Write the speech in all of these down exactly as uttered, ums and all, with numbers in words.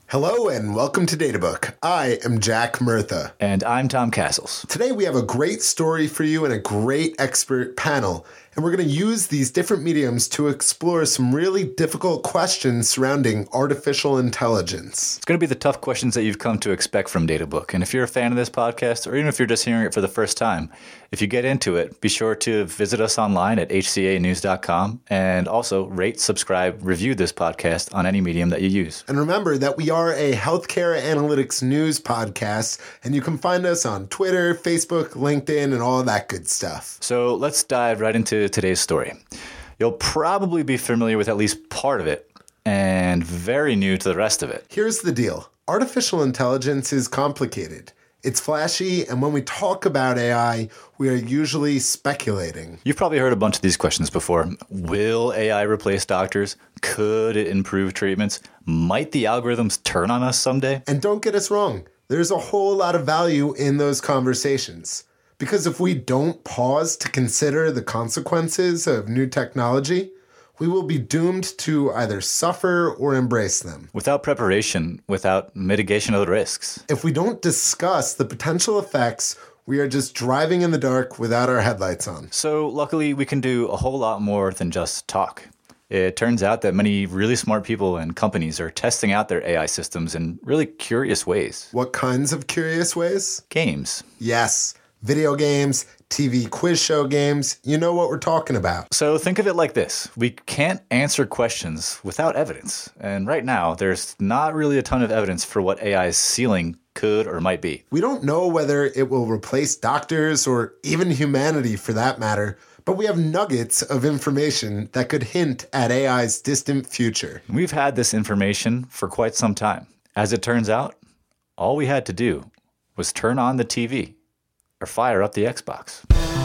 Hello and welcome to Databook. I am Jack Murtha. And I'm Tom Castles. Today we have a great story for you and a great expert panel. And we're going to use these different mediums to explore some really difficult questions surrounding artificial intelligence. It's going to be the tough questions that you've come to expect from Databook. And if you're a fan of this podcast, or even if you're just hearing it for the first time, if you get into it, be sure to visit us online at h c a news dot com and also rate, subscribe, review this podcast on any medium that you use. And remember that we are a healthcare analytics news podcast, and you can find us on Twitter, Facebook, LinkedIn, and all of that good stuff. So let's dive right into today's story. You'll probably be familiar with at least part of it and very new to the rest of it. Here's the deal. Artificial intelligence is complicated. It's flashy, and when we talk about A I, we are usually speculating. You've probably heard a bunch of these questions before. Will A I replace doctors? Could it improve treatments? Might the algorithms turn on us someday? And don't get us wrong, there's a whole lot of value in those conversations. Because if we don't pause to consider the consequences of new technology, we will be doomed to either suffer or embrace them. Without preparation, without mitigation of the risks. If we don't discuss the potential effects, we are just driving in the dark without our headlights on. So luckily, we can do a whole lot more than just talk. It turns out that many really smart people and companies are testing out their A I systems in really curious ways. What kinds of curious ways? Games. Yes. Video games, T V quiz show games, you know what we're talking about. So think of it like this. We can't answer questions without evidence. And right now, there's not really a ton of evidence for what A I's ceiling could or might be. We don't know whether it will replace doctors or even humanity for that matter, but we have nuggets of information that could hint at A I's distant future. We've had this information for quite some time. As it turns out, all we had to do was turn on the T V. Or fire up the Xbox.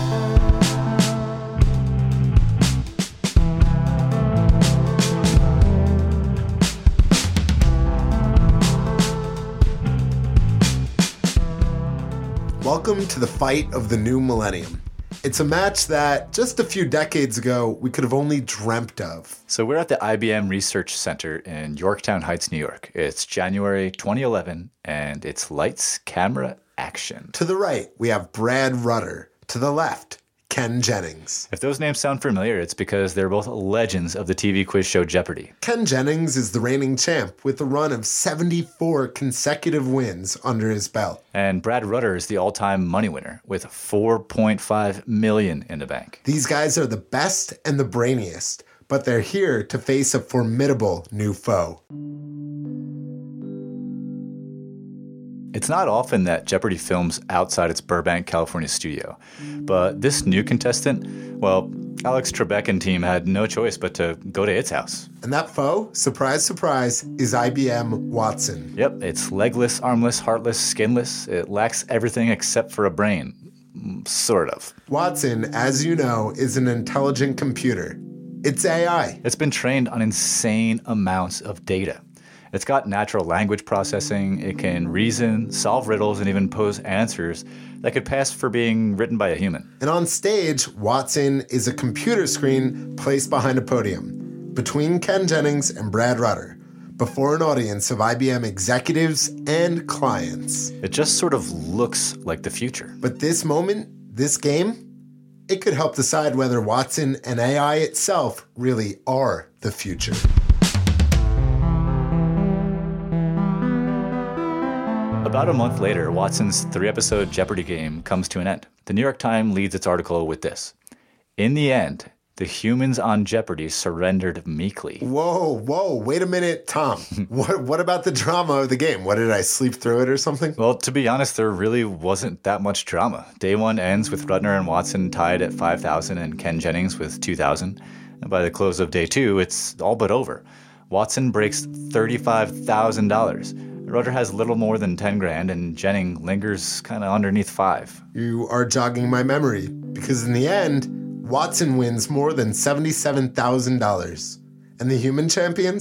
Welcome to the fight of the new millennium. It's a match that just a few decades ago we could have only dreamt of. So we're at the I B M Research Center in Yorktown Heights, New York. It's January twenty eleven, and it's lights, camera, action. To the right, we have Brad Rutter. To the left, Ken Jennings. If those names sound familiar, it's because they're both legends of the T V quiz show Jeopardy. Ken Jennings is the reigning champ with a run of seventy-four consecutive wins under his belt. And Brad Rutter is the all-time money winner with four point five million dollars in the bank. These guys are the best and the brainiest, but they're here to face a formidable new foe. It's not often that Jeopardy films outside its Burbank, California studio. But this new contestant, well, Alex Trebek and team had no choice but to go to its house. And that foe, surprise, surprise, is I B M Watson. Yep, it's legless, armless, heartless, skinless. It lacks everything except for a brain. Sort of. Watson, as you know, is an intelligent computer. It's A I. It's been trained on insane amounts of data. It's got natural language processing, it can reason, solve riddles, and even pose answers that could pass for being written by a human. And on stage, Watson is a computer screen placed behind a podium, between Ken Jennings and Brad Rutter, before an audience of I B M executives and clients. It just sort of looks like the future. But this moment, this game, it could help decide whether Watson and A I itself really are the future. About a month later, Watson's three-episode Jeopardy game comes to an end. The New York Times leads its article with this. In the end, the humans on Jeopardy surrendered meekly. Whoa, whoa, wait a minute, Tom. what, what about the drama of the game? What, did I sleep through it or something? Well, to be honest, there really wasn't that much drama. Day one ends with Rudner and Watson tied at five thousand and Ken Jennings with two thousand. And by the close of day two, it's all but over. Watson breaks thirty-five thousand dollars. Rutter has little more than ten grand, and Jennings lingers kind of underneath five. You are jogging my memory, because in the end, Watson wins more than seventy-seven thousand dollars. And the human champions?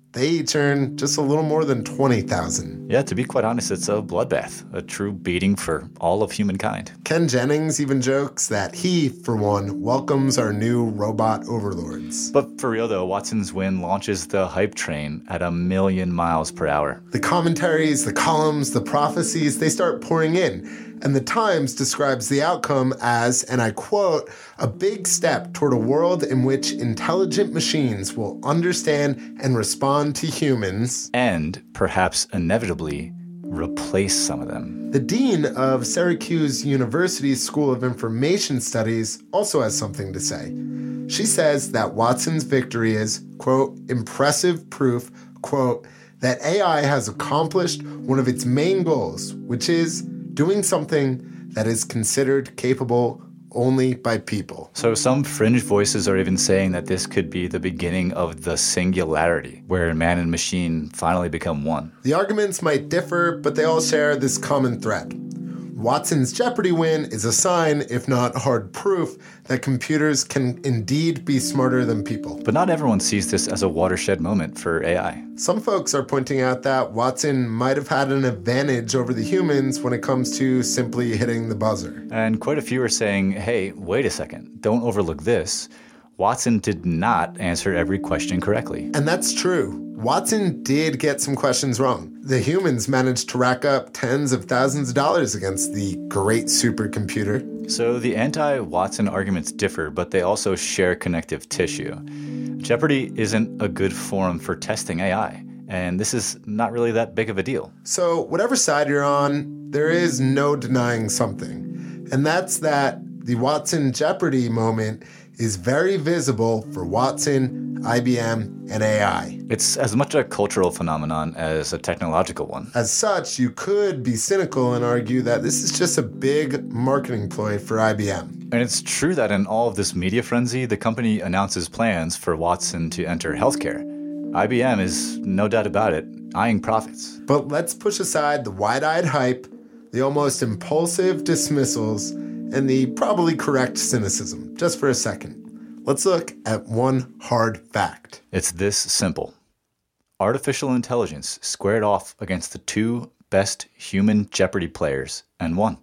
They each earn just a little more than twenty thousand. Yeah, to be quite honest, it's a bloodbath, a true beating for all of humankind. Ken Jennings even jokes that he, for one, welcomes our new robot overlords. But for real though, Watson's win launches the hype train at a million miles per hour. The commentaries, the columns, the prophecies, they start pouring in. And the Times describes the outcome as, and I quote, a big step toward a world in which intelligent machines will understand and respond to humans. And, perhaps inevitably, replace some of them. The dean of Syracuse University's School of Information Studies also has something to say. She says that Watson's victory is, quote, impressive proof, quote, that A I has accomplished one of its main goals, which is doing something that is considered capable only by people. So some fringe voices are even saying that this could be the beginning of the singularity, where man and machine finally become one. The arguments might differ, but they all share this common thread. Watson's Jeopardy win is a sign, if not hard proof, that computers can indeed be smarter than people. But not everyone sees this as a watershed moment for A I. Some folks are pointing out that Watson might have had an advantage over the humans when it comes to simply hitting the buzzer. And quite a few are saying, hey, wait a second, don't overlook this. Watson did not answer every question correctly. And that's true. Watson did get some questions wrong. The humans managed to rack up tens of thousands of dollars against the great supercomputer. So the anti-Watson arguments differ, but they also share connective tissue. Jeopardy isn't a good forum for testing A I, and this is not really that big of a deal. So whatever side you're on, there is no denying something. And that's that the Watson Jeopardy moment is very visible for Watson, I B M, and A I. It's as much a cultural phenomenon as a technological one. As such, you could be cynical and argue that this is just a big marketing ploy for I B M. And it's true that in all of this media frenzy, the company announces plans for Watson to enter healthcare. I B M is, no doubt about it, eyeing profits. But let's push aside the wide-eyed hype, the almost impulsive dismissals, and the probably correct cynicism, just for a second. Let's look at one hard fact. It's this simple. Artificial intelligence squared off against the two best human Jeopardy players and won.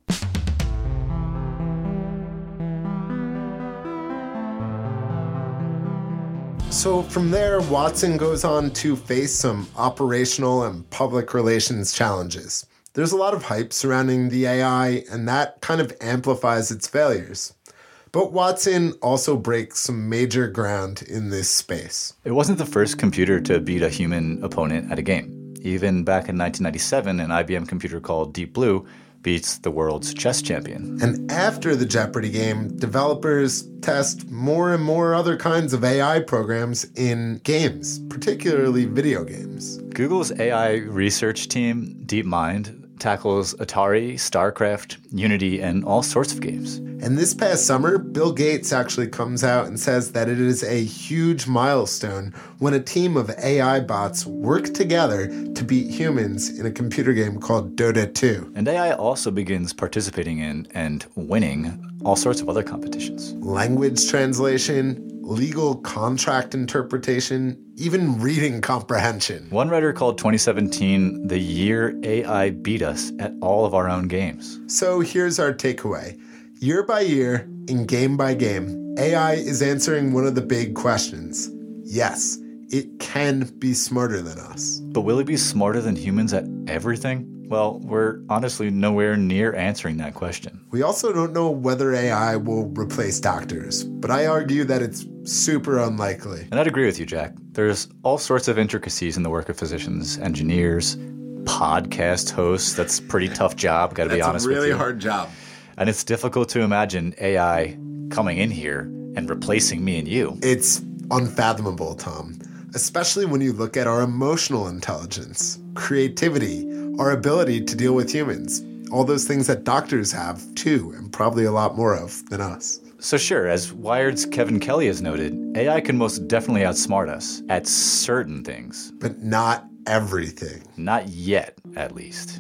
So from there, Watson goes on to face some operational and public relations challenges. There's a lot of hype surrounding the A I, and that kind of amplifies its failures. But Watson also breaks some major ground in this space. It wasn't the first computer to beat a human opponent at a game. Even back in nineteen ninety-seven, an I B M computer called Deep Blue beats the world's chess champion. And after the Jeopardy game, developers test more and more other kinds of A I programs in games, particularly video games. Google's A I research team, DeepMind, tackles Atari, StarCraft, Unity, and all sorts of games. And this past summer, Bill Gates actually comes out and says that it is a huge milestone when a team of A I bots work together to beat humans in a computer game called Dota two. And A I also begins participating in and winning all sorts of other competitions. Language translation, legal contract interpretation, even reading comprehension. One writer called twenty seventeen the year A I beat us at all of our own games. So here's our takeaway. Year by year, and game by game, A I is answering one of the big questions. Yes, it can be smarter than us. But will it be smarter than humans at everything? Well, we're honestly nowhere near answering that question. We also don't know whether A I will replace doctors, but I argue that it's super unlikely. And I'd agree with you, Jack. There's all sorts of intricacies in the work of physicians, engineers, podcast hosts. That's a pretty tough job, gotta be honest with you. That's a really hard job. And it's difficult to imagine A I coming in here and replacing me and you. It's unfathomable, Tom, especially when you look at our emotional intelligence, creativity, our ability to deal with humans, all those things that doctors have too, and probably a lot more of than us. So sure, as Wired's Kevin Kelly has noted, A I can most definitely outsmart us at certain things. But not everything. Not yet, at least.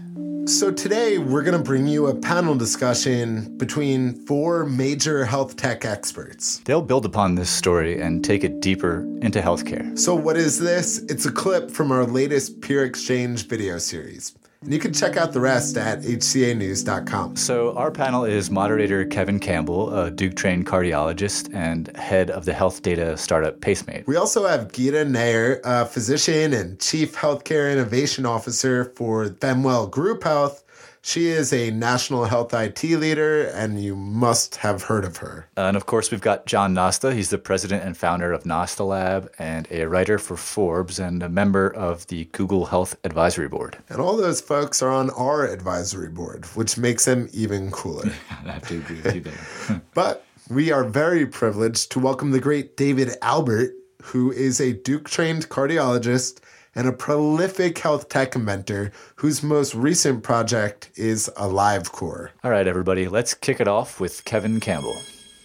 So today we're going to bring you a panel discussion between four major health tech experts. They'll build upon this story and take it deeper into healthcare. So what is this? It's a clip from our latest Peer Exchange video series. And you can check out the rest at H C A news dot com. So our panel is moderator Kevin Campbell, a Duke-trained cardiologist and head of the health data startup Pacemate. We also have Geeta Nair, a physician and chief healthcare innovation officer for Femwell Group Health. She is a national health I T leader, and you must have heard of her. Uh, and of course, we've got John Nosta. He's the president and founder of Nosta Lab and a writer for Forbes and a member of the Google Health Advisory Board. And all those folks are on our advisory board, which makes them even cooler. I have to agree with you there. But we are very privileged to welcome the great David Albert, who is a Duke-trained cardiologist and a prolific health tech inventor whose most recent project is AliveCor. All right, everybody, let's kick it off with Kevin Campbell.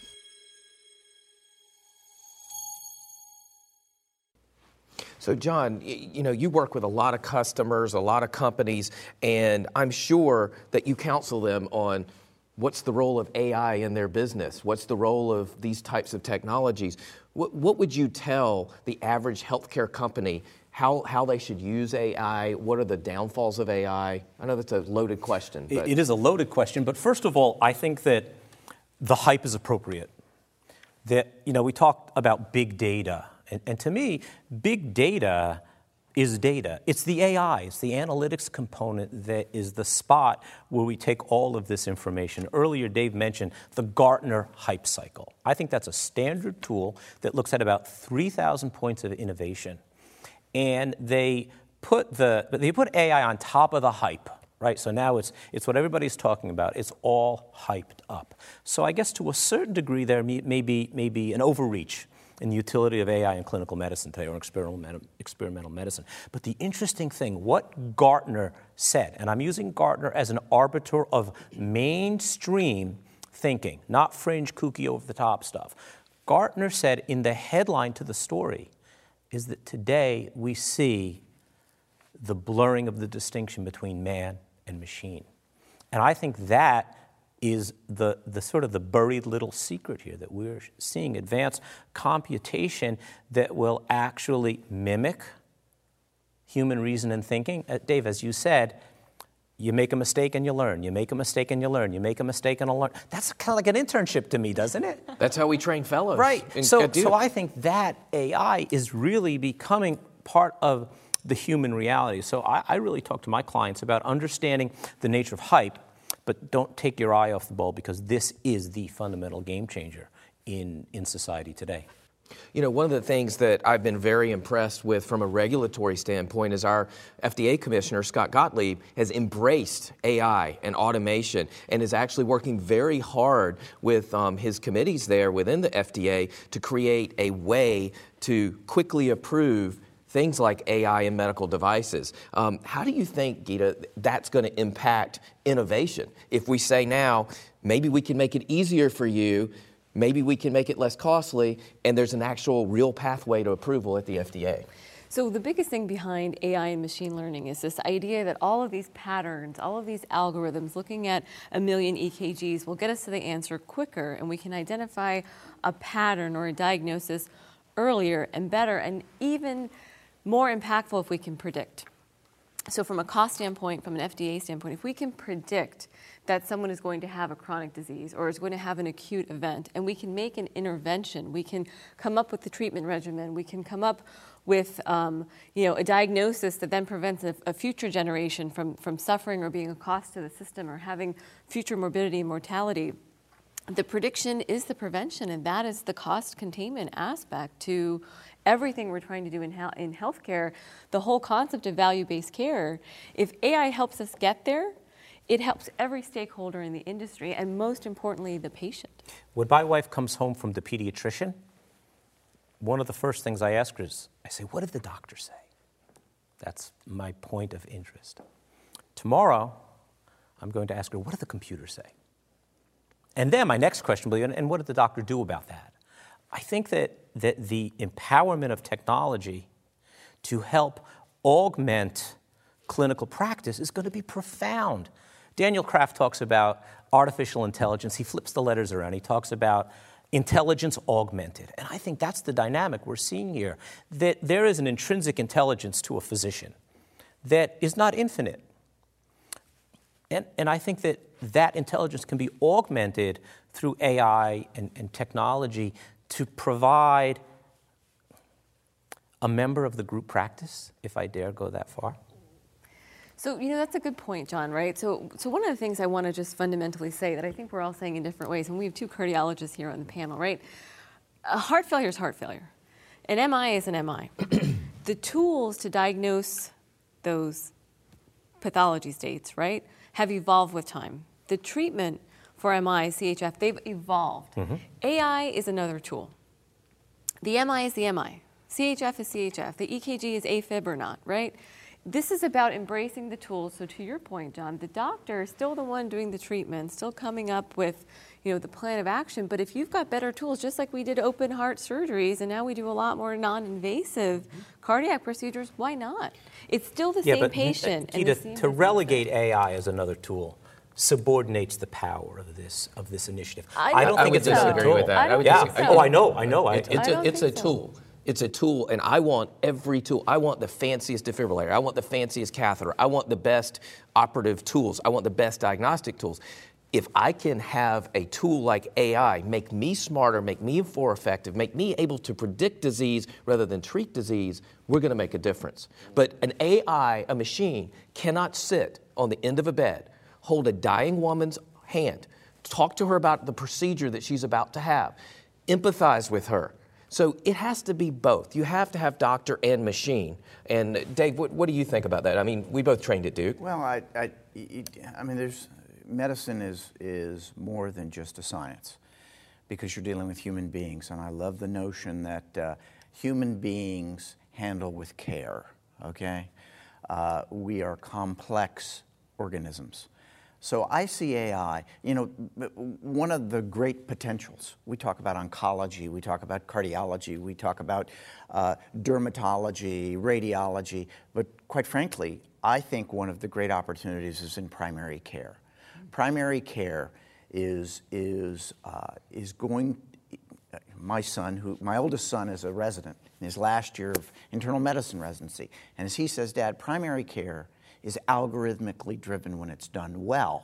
So, John, you know, you work with a lot of customers, a lot of companies, and I'm sure that you counsel them on what's the role of A I in their business? What's the role of these types of technologies? What, what would you tell the average healthcare company how, how they should use A I? What are the downfalls of A I? I know that's a loaded question. But. It is a loaded question, but first of all, I think that the hype is appropriate. That, you know, we talked about big data, and, and to me, big data is data. It's the A I, it's the analytics component that is the spot where we take all of this information. Earlier, Dave mentioned the Gartner Hype Cycle. I think that's a standard tool that looks at about three thousand points of innovation. And they put the they put A I on top of the hype, right? So now it's it's what everybody's talking about. It's all hyped up. So I guess to a certain degree there may, may, be, may be an overreach in the utility of A I in clinical medicine today or experimental, experimental medicine. But the interesting thing, what Gartner said, and I'm using Gartner as an arbiter of mainstream thinking, not fringe, kooky, over-the-top stuff. Gartner said in the headline to the story is that today we see the blurring of the distinction between man and machine. And I think that is the, the sort of the buried little secret here, that we're seeing advanced computation that will actually mimic human reason and thinking. Uh, Dave, as you said, you make a mistake and you learn. You make a mistake and you learn. You make a mistake and you learn. That's kind of like an internship to me, doesn't it? That's how we train fellows. Right. So, so I think that A I is really becoming part of the human reality. So I, I really talk to my clients about understanding the nature of hype, but don't take your eye off the ball, because this is the fundamental game changer in, in society today. You know, one of the things that I've been very impressed with from a regulatory standpoint is our F D A Commissioner, Scott Gottlieb, has embraced A I and automation and is actually working very hard with um, his committees there within the F D A to create a way to quickly approve things like A I in medical devices. Um, how do you think, Geeta, that's going to impact innovation? If we say now, maybe we can make it easier for you, maybe we can make it less costly, and there's an actual real pathway to approval at the F D A. So the biggest thing behind A I and machine learning is this idea that all of these patterns, all of these algorithms, looking at a million E K Gs will get us to the answer quicker, and we can identify a pattern or a diagnosis earlier and better, and even more impactful if we can predict. So from a cost standpoint, from an F D A standpoint, if we can predict that someone is going to have a chronic disease or is going to have an acute event, and we can make an intervention, we can come up with the treatment regimen, we can come up with um, you know, a diagnosis that then prevents a, a future generation from, from suffering or being a cost to the system or having future morbidity and mortality. The prediction is the prevention, and that is the cost containment aspect to everything we're trying to do in, he- in healthcare. The whole concept of value-based care, if A I helps us get there, it helps every stakeholder in the industry, and most importantly, the patient. When my wife comes home from the pediatrician, one of the first things I ask her is, I say, what did the doctor say? That's my point of interest. Tomorrow, I'm going to ask her, what did the computer say? And then my next question will be, and what did the doctor do about that? I think that, that the empowerment of technology to help augment clinical practice is going to be profound. Daniel Kraft talks about artificial intelligence. He flips the letters around. He talks about intelligence augmented. And I think that's the dynamic we're seeing here, that there is an intrinsic intelligence to a physician that is not infinite. And, and I think that that intelligence can be augmented through A I and, and technology to provide a member of the group practice, if I dare go that far. So, you know, that's a good point, John, right? So, so one of the things I want to just fundamentally say that I think we're all saying in different ways, and we have two cardiologists here on the panel, right? A heart failure is heart failure. An M I is an M I. The tools to diagnose those pathology states, right, have evolved with time. The treatment for M I, C H F, they've evolved. Mm-hmm. A I is another tool. The M I is the M I. C H F is C H F. The E K G is AFib or not, right? This is about embracing the tools. So to your point, John, the doctor is still the one doing the treatment, still coming up with, you know, the plan of action. But if you've got better tools, just like we did open heart surgeries, and now we do a lot more non-invasive mm-hmm. cardiac procedures, why not? It's still the yeah, same but patient. Gita, and the same to relegate patient. A I as another tool subordinates the power of this of this initiative. I, I don't I think would it's another disagree tool. with that. I I would yeah. disagree. Oh, I know. I know. I, It, it's I a, don't it's a think so. tool. It's a tool, and I want every tool. I want the fanciest defibrillator. I want the fanciest catheter. I want the best operative tools. I want the best diagnostic tools. If I can have a tool like A I make me smarter, make me more effective, make me able to predict disease rather than treat disease, we're going to make a difference. But an A I, a machine, cannot sit on the end of a bed, hold a dying woman's hand, talk to her about the procedure that she's about to have, empathize with her. So it has to be both. You have to have doctor and machine. And Dave, what, what do you think about that? I mean, we both trained at Duke. Well, I, I, I mean, there's medicine is is more than just a science, because you're dealing with human beings, and I love the notion that uh, human beings handle with care. Okay, uh, we are complex organisms. So I see A I, you know, one of the great potentials. We talk about oncology, we talk about cardiology, we talk about uh, dermatology, radiology, but quite frankly, I think one of the great opportunities is in primary care. Primary care is is uh, is going. My son, who my oldest son, is a resident in his last year of internal medicine residency, and as he says, Dad, primary care is algorithmically driven when it's done well,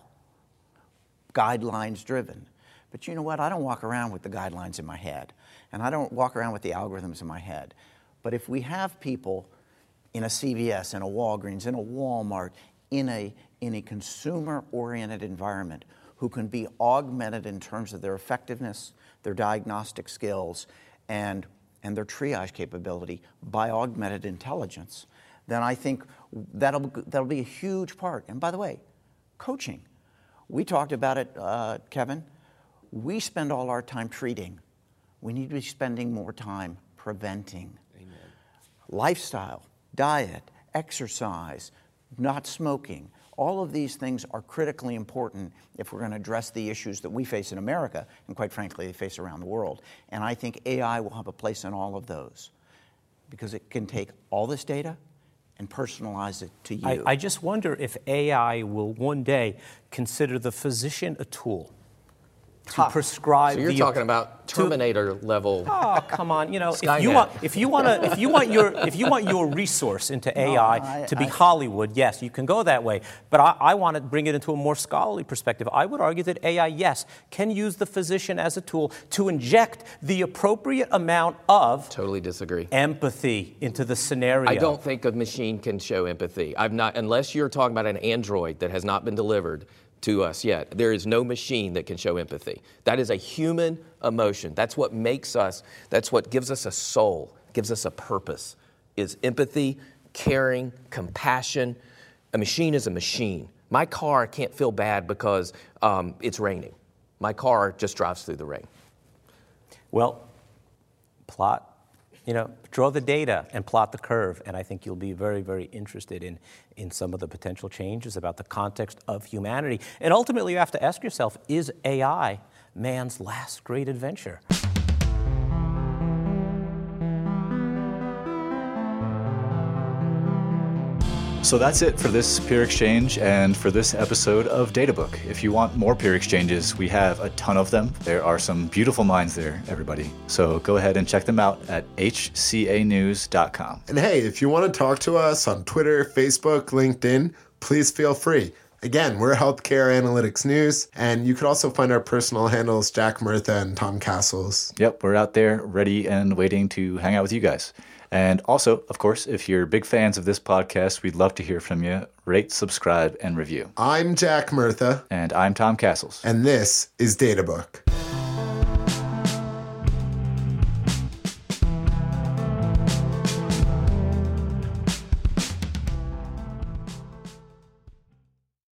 guidelines driven. But you know what? I don't walk around with the guidelines in my head, and I don't walk around with the algorithms in my head. But if we have people in a C V S, in a Walgreens, in a Walmart, in a, in a consumer-oriented environment who can be augmented in terms of their effectiveness, their diagnostic skills, and, and their triage capability by augmented intelligence, then I think that'll, that'll be a huge part. And by the way, coaching. We talked about it, uh, Kevin. We spend all our time treating. We need to be spending more time preventing. Amen. Lifestyle, diet, exercise, not smoking. All of these things are critically important if we're going to address the issues that we face in America, and quite frankly, they face around the world. And I think A I will have a place in all of those, because it can take all this data and personalize it to you. I, I just wonder if A I will one day consider the physician a tool to Ha. prescribe. So you're the, talking about Terminator level. Oh, come on! You know, if Skynet. you want, if you want to, if you want your, if you want your resource into A I, No, I- to be I- Hollywood, yes, you can go that way. But I, I want to bring it into a more scholarly perspective. I would argue that A I, yes, can use the physician as a tool to inject the appropriate amount of Totally disagree. empathy into the scenario. I don't think a machine can show empathy. I've not, unless you're talking about an android that has not been delivered to us yet. There is no machine that can show empathy. That is a human emotion. That's what makes us, that's what gives us a soul, gives us a purpose, is empathy, caring, compassion. A machine is a machine. My car can't feel bad because um, it's raining. My car just drives through the rain. Well, plot, you know, draw the data and plot the curve, and I think you'll be very, very interested in, in some of the potential changes about the context of humanity. And ultimately, you have to ask yourself, is A I man's last great adventure? So that's it for this peer exchange and for this episode of Databook. If you want more peer exchanges, we have a ton of them. There are some beautiful minds there, everybody. So go ahead and check them out at h c a news dot com. And hey, if you want to talk to us on Twitter, Facebook, LinkedIn, please feel free. Again, we're Healthcare Analytics News, and you can also find our personal handles, Jack Murtha and Tom Castles. Yep, we're out there ready and waiting to hang out with you guys. And also, of course, if you're big fans of this podcast, we'd love to hear from you. Rate, subscribe, and review. I'm Jack Murtha. And I'm Tom Castles. And this is Databook.